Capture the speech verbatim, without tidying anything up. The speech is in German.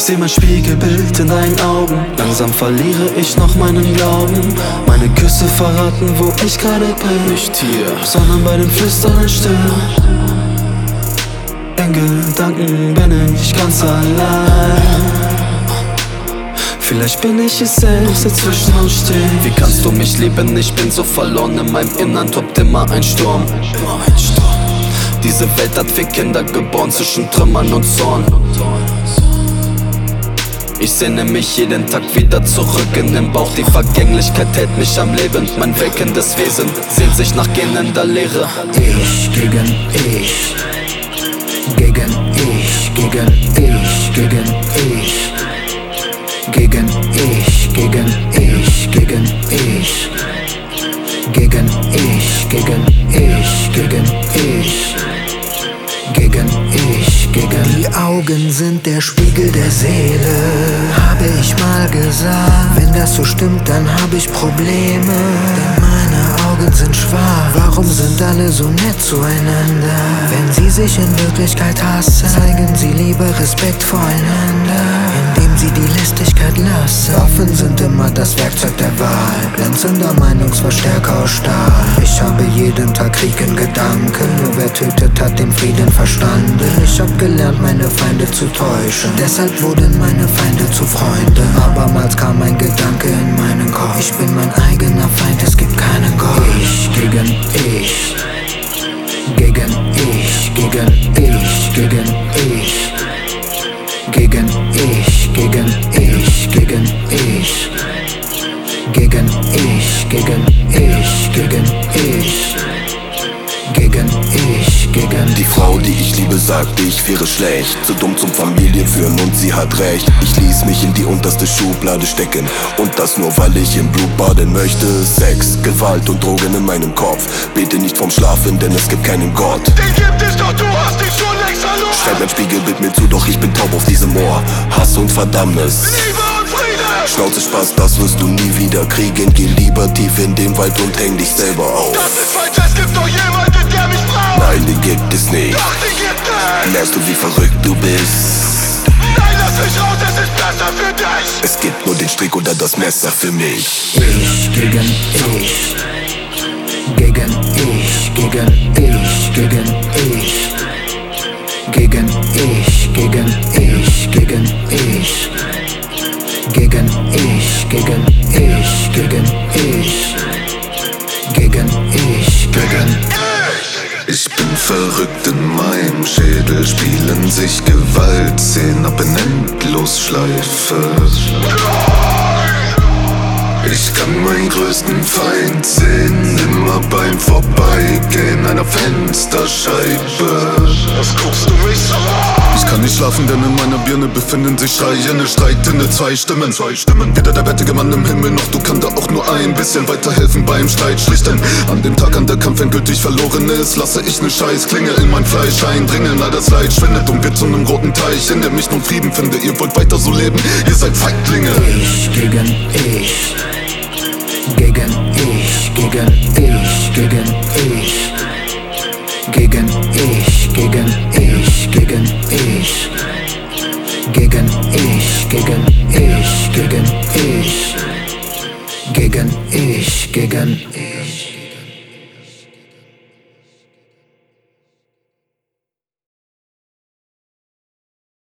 seh mein Spiegelbild in deinen Augen. Langsam verliere ich noch meinen Glauben. Meine Küsse verraten, wo ich gerade bin. Nicht hier, sondern bei den flüsternden Stimmen. In Gedanken bin ich ganz allein. Vielleicht bin ich es selbst, der zwischen uns steht. Wie kannst du mich lieben? Ich bin so verloren. In meinem Innern tobt immer ein Sturm. Immer ein Sturm. Diese Welt hat vier Kinder geboren zwischen Trümmern und Zorn. Ich sehne mich jeden Tag wieder zurück in den Bauch. Die Vergänglichkeit hält mich am Leben. Mein weckendes Wesen sehnt sich nach gähnender Leere. Ich gegen ich, gegen ich, gegen ich, gegen ich, gegen ich, gegen ich, gegen ich, gegen ich, gegen ich, gegen ich, gegen ich, gegen. Die Augen sind der Spiegel der Seele, habe ich mal gesagt. Wenn das so stimmt, dann habe ich Probleme, denn meine Augen sind schwach. Warum sind alle so nett zueinander? Wenn sie sich in Wirklichkeit hassen, zeigen sie lieber Respekt voreinander, indem sie die Listigkeit lassen. Waffen sind immer das Werkzeug der Wahl, glänzender Meinungsverstärker aus Stahl. Ich habe jeden Tag Krieg in Gedanken, nur wer tötet, hat den Frieden verstanden. Ich hab gelernt, meine Feinde zu täuschen, deshalb wurden meine Feinde zu Freunden. Abermals kam ein Gedanke in meinen Kopf: ich bin mein eigener Feind, es gibt keinen Gott. Ich gegen ich, gegen ich, gegen ich, gegen ich, gegen ich, gegen ich, gegen ich, gegen ich, gegen ich, gegen ich, gegen ich, gegen. Die Frau, die ich liebe, sagte, ich wäre schlecht, zu dumm zum Familienführen und sie hat recht. Ich ließ mich in die unterste Schublade stecken und das nur, weil ich im Blut baden möchte. Sex, Gewalt und Drogen in meinem Kopf. Bete nicht vom Schlafen, denn es gibt keinen Gott. Den gibt es doch, du hast dich schon längst verloren. Schreib mein Spiegelbild mir zu, doch ich bin taub auf diesem Ohr. Hass und Verdammnis, Liebe und Friede. Schnauze Spaß, das wirst du nie wieder kriegen. Geh lieber tief in den Wald und häng dich selber auf. Das ist falsch, es gibt doch jemanden, der mich braucht. Nein, den gibt es nicht. Doch, den gibt es. Merkst du, wie verrückt du bist? Nein, lass mich raus, es ist besser für dich. Es gibt nur den Strick oder das Messer für mich. Ich gegen ich, gegen ich, gegen ich, gegen ich, gegen ich, gegen ich, gegen ich, gegen ich, gegen ich, gegen ich, gegen ich, gegen. Ich bin verrückt, in meinem Schädel spielen sich Gewaltszenen ab in Endlosschleife. Ich kann meinen größten Feind sehen, immer beim Vorbeigehen einer Fensterscheibe. Was guckst du mich so an? Ich kann nicht schlafen, denn in meiner Birne befinden sich schreiende, streitende zwei Stimmen. Zwei Stimmen. Weder der wettige Mann im Himmel, noch du kann da auch nur ein bisschen weiterhelfen beim Streit schlichten. An dem Tag, an der Kampf endgültig verloren ist, lasse ich ne Scheißklinge in mein Fleisch eindringen. All das Leid schwindet und wird zu nem roten Teich, in dem ich nun Frieden finde. Ihr wollt weiter so leben, ihr seid Feiglinge. Ich gegen ich, gegen ich, gegen ich, gegen ich, gegen ich, gegen ich, gegen ich, gegen ich, gegen ich, gegen ich, gegen ich, gegen ich.